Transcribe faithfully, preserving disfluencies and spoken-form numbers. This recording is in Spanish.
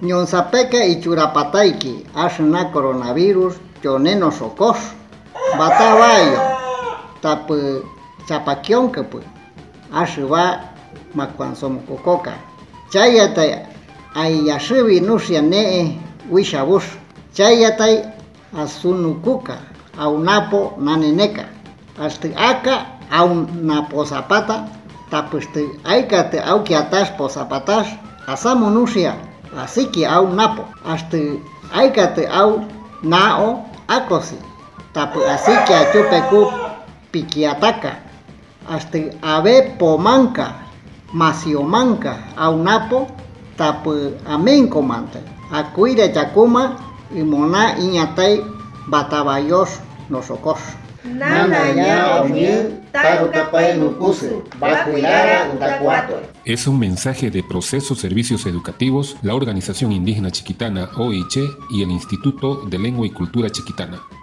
Ñonsapeca y churapataiki, ashna coronavirus, yoneno socos, batabayo, tapu chapakionkepu, ashuba macuansom cococa. Chayata ayashibi nusia nee wishabus, chayata asunukuka, aunapo naneneca, hasta acá aunapo zapata, tapuste aikate aukiatas po zapatas, asamo nusia. Así que au napo, hasta aikate au nao akosi, tapu así que achupeku piquiataca, hasta ave pomanca, masiomanca, au napo, tapu amencomante, acuire chacuma y mona iñatay batabayos nosocos. Es un mensaje de Proceso Servicios Educativos, la Organización Indígena Chiquitana O I C H E y el Instituto de Lengua y Cultura Chiquitana.